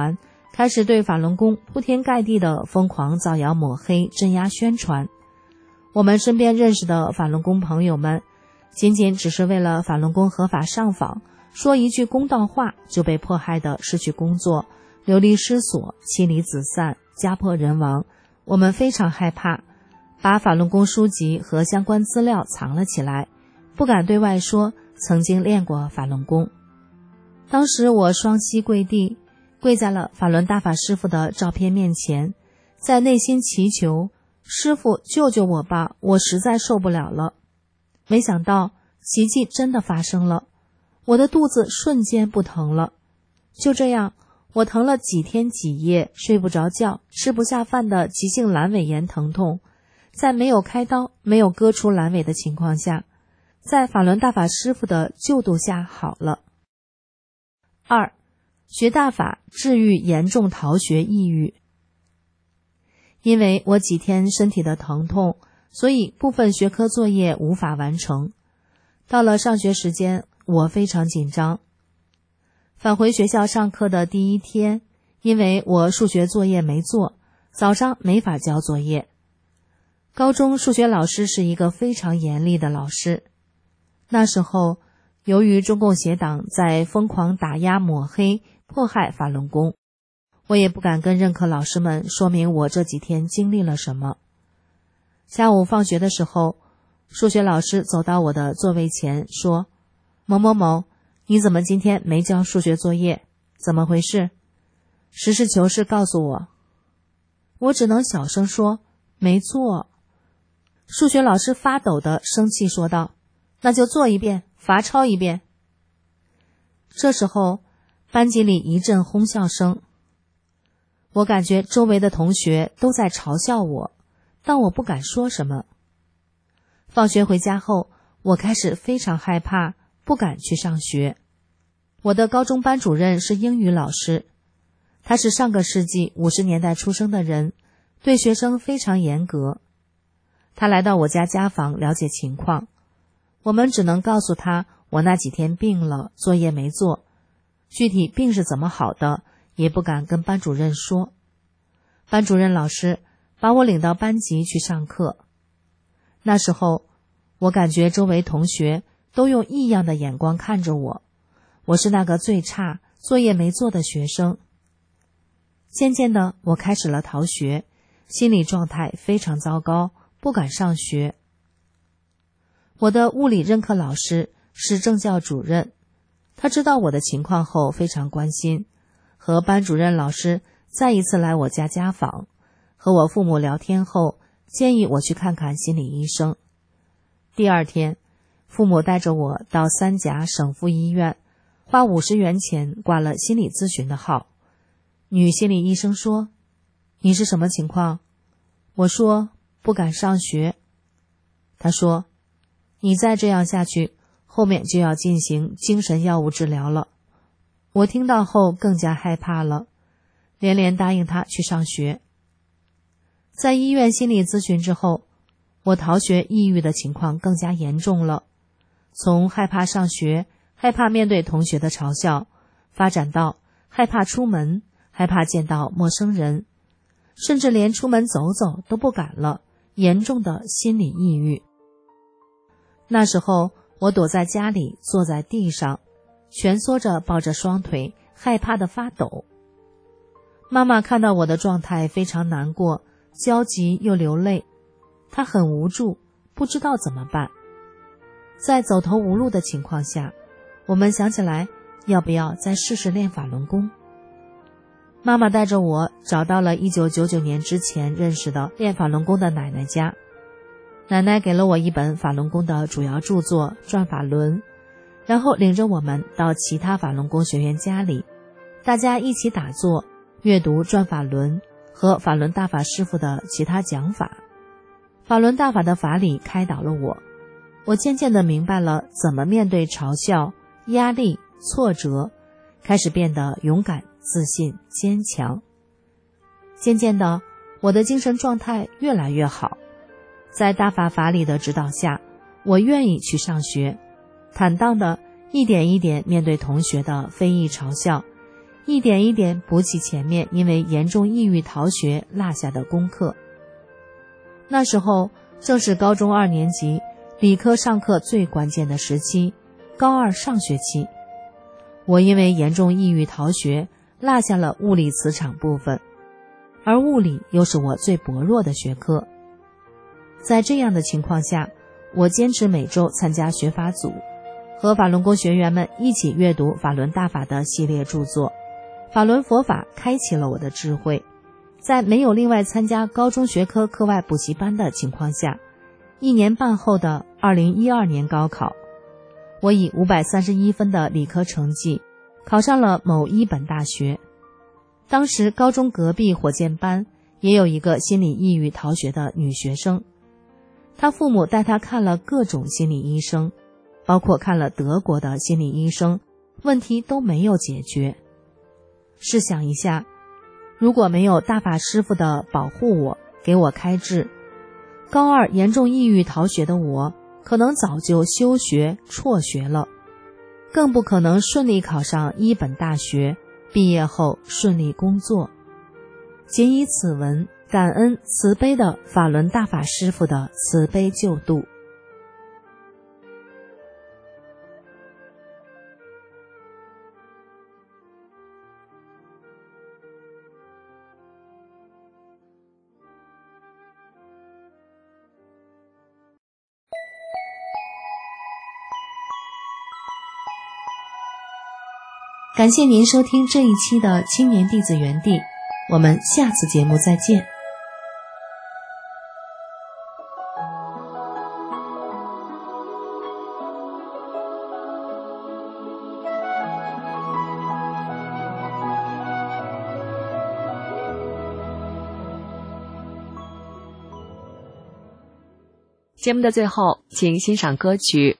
开始对法轮功铺天盖地的疯狂造谣抹黑、镇压宣传。我们身边认识的法轮功朋友们，仅仅只是为了法轮功合法上访，说一句公道话，就被迫害的失去工作，流离失所，妻离子散，家破人亡。我们非常害怕，把法轮功书籍和相关资料藏了起来，不敢对外说曾经练过法轮功。当时我双膝跪地，跪在了法轮大法师父的照片面前，在内心祈求，师父救救我吧，我实在受不了了。没想到奇迹真的发生了，我的肚子瞬间不疼了。就这样，我疼了几天几夜，睡不着觉，吃不下饭的急性阑尾炎疼痛，在没有开刀、没有割除阑尾的情况下，在法轮大法师父的救度下好了。2. 学大法治愈严重逃学抑郁。因为我几天身体的疼痛，所以部分学科作业无法完成。到了上学时间，我非常紧张。返回学校上课的第一天，因为我数学作业没做，早上没法交作业。高中数学老师是一个非常严厉的老师。那时候，由于中共邪党在疯狂打压抹黑迫害法轮功，我也不敢跟任课老师们说明我这几天经历了什么。下午放学的时候，数学老师走到我的座位前说：“某某某，你怎么今天没交数学作业？怎么回事？实事求是告诉我。”我只能小声说：“没做。”数学老师发抖的生气说道：“那就做一遍，罚抄一遍。”这时候，班级里一阵哄笑声。我感觉周围的同学都在嘲笑我，但我不敢说什么。放学回家后，我开始非常害怕，不敢去上学。我的高中班主任是英语老师，他是上个世纪50年代出生的人，对学生非常严格。他来到我家家访了解情况，我们只能告诉他我那几天病了，作业没做，具体病是怎么好的也不敢跟班主任说。班主任老师把我领到班级去上课。那时候，我感觉周围同学都用异样的眼光看着我，我是那个最差、作业没做的学生。渐渐的，我开始了逃学，心理状态非常糟糕，不敢上学。我的物理任课老师是政教主任，他知道我的情况后非常关心，和班主任老师再一次来我家家访，和我父母聊天后，建议我去看看心理医生。第二天，父母带着我到三甲省妇医院，花50元钱挂了心理咨询的号。女心理医生说：“你是什么情况？”我说：“不敢上学。”她说：“你再这样下去，后面就要进行精神药物治疗了。”我听到后更加害怕了，连连答应她去上学。在医院心理咨询之后，我逃学抑郁的情况更加严重了，从害怕上学、害怕面对同学的嘲笑，发展到害怕出门、害怕见到陌生人，甚至连出门走走都不敢了，严重的心理抑郁。那时候，我躲在家里，坐在地上，蜷缩着抱着双腿，害怕的发抖。妈妈看到我的状态非常难过，焦急又流泪，她很无助，不知道怎么办。在走投无路的情况下，我们想起来要不要再试试练法轮功。妈妈带着我找到了1999年之前认识的练法轮功的奶奶家，奶奶给了我一本法轮功的主要著作《转法轮》，然后领着我们到其他法轮功学员家里，大家一起打坐，阅读《转法轮》和法轮大法师父的其他讲法。法轮大法的法理开导了我，我渐渐地明白了怎么面对嘲笑、压力、挫折，开始变得勇敢、自信、坚强。渐渐的，我的精神状态越来越好。在大法法理的指导下，我愿意去上学，坦荡的一点一点面对同学的非议嘲笑， 一点一点补起前面因为严重抑郁逃学落下的功课。那时候正是高中2年级理科上课最关键的时期，高2上学期。我因为严重抑郁逃学落下了物理磁场部分，而物理又是我最薄弱的学科。在这样的情况下，我坚持每周参加学法组，和法轮功学员们一起阅读法轮大法的系列著作。法轮佛法开启了我的智慧，在没有另外参加高中学科课外补习班的情况下，1年半后的2012年高考，我以531分的理科成绩考上了某一本大学。当时高中隔壁火箭班也有一个心理抑郁逃学的女学生，她父母带她看了各种心理医生，包括看了德国的心理医生，问题都没有解决。试想一下，如果没有大法师父的保护我，给我开智，高2严重抑郁逃学的我可能早就休学辍学了，更不可能顺利考上一本大学，毕业后顺利工作。谨以此文感恩慈悲的法轮大法师父的慈悲救度。感谢您收听这一期的青年弟子园地，我们下次节目再见。 节目的最后，请欣赏歌曲。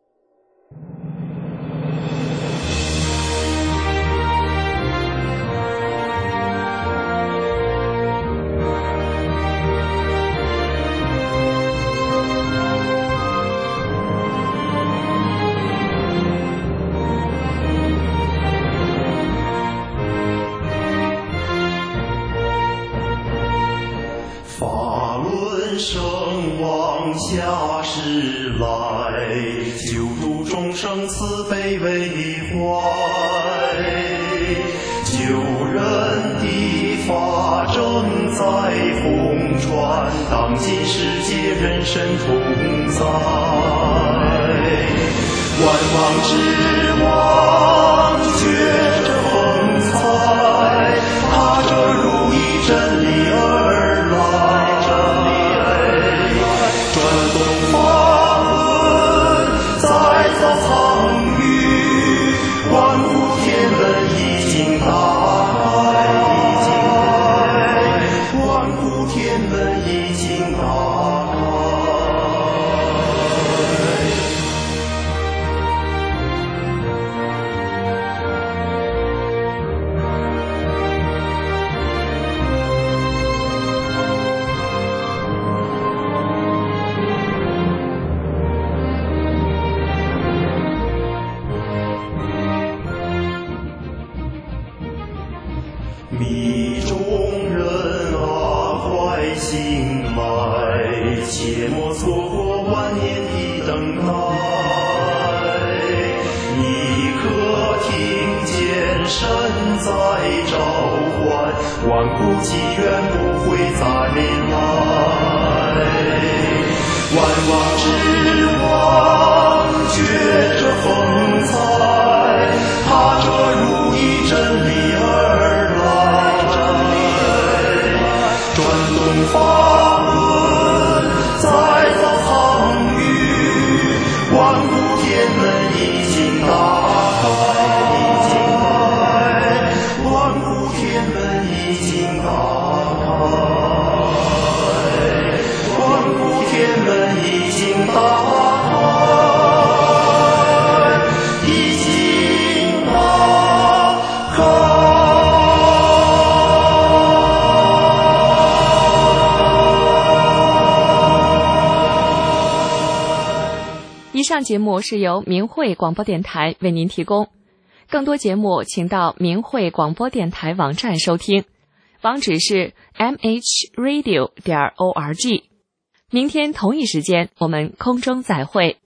法轮圣王下世来，救度众生慈悲为怀，救人的法正在红传，当今世界人神同在，万王之王觉着风采，踏着如意真理而来，转动法轮再造苍宇，万物天门已经打开，万物天门已经打开。迷众人啊，快醒来，切莫错过万年的等待。你可听见神在召唤，万古祈愿不会再来。万王之王觉着风采，踏着如意真理而来，转动法轮再造苍宇，万物天门已经打开，万物天门已经打开，万物天门已经打开，已经打开。 以上节目是由明慧广播电台为您提供， 更多节目请到明慧广播电台网站收听，网址是 mhradio.org。明天同一时间我们空中再会。